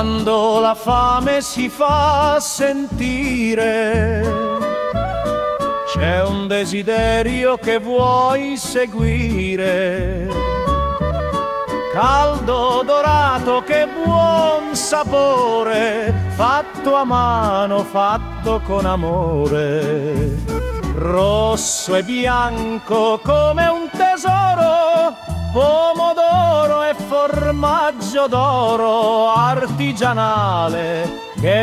quando la fame si fa sentire, c'è un desiderio che vuoi seguire, caldo dorato che buon sapore, fatto a mano, fatto con amore, rosso e bianco come un tesoro, pomodoro e formaggio d'oro artigianale, che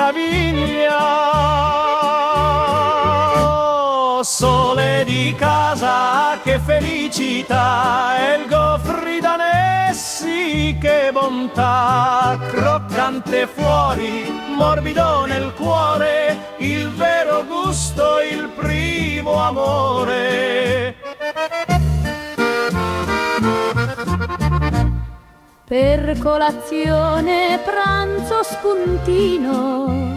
meraviglia! Oh, sole di casa, che felicità, e il gofri d'Anessi, che bontà, croccante fuori, morbido nel cuore, il vero gusto, il primo amore. Per colazione, pranzo, spuntino,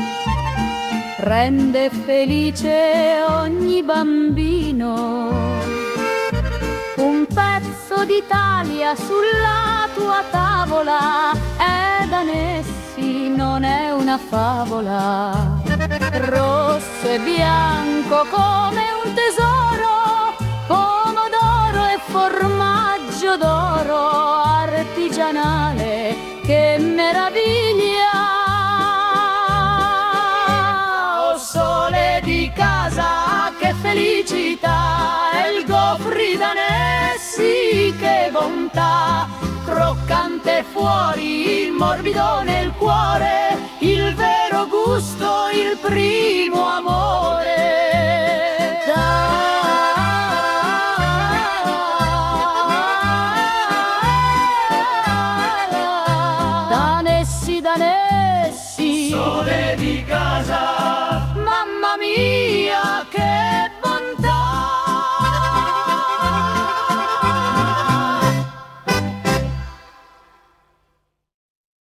rende felice ogni bambino. Un pezzo d'Italia sulla tua tavola è d'Anessi, non è una favola. Rosso e bianco come un tesoro, pomodoro e formaggio d'oro artigianale, che meraviglia! Oh, sole di casa, che felicità, e il gofri d'Anessi, che bontà, croccante fuori, il morbido nel cuore, il vero gusto, il primo amore. D'Anessi, sole di casa, mamma mia che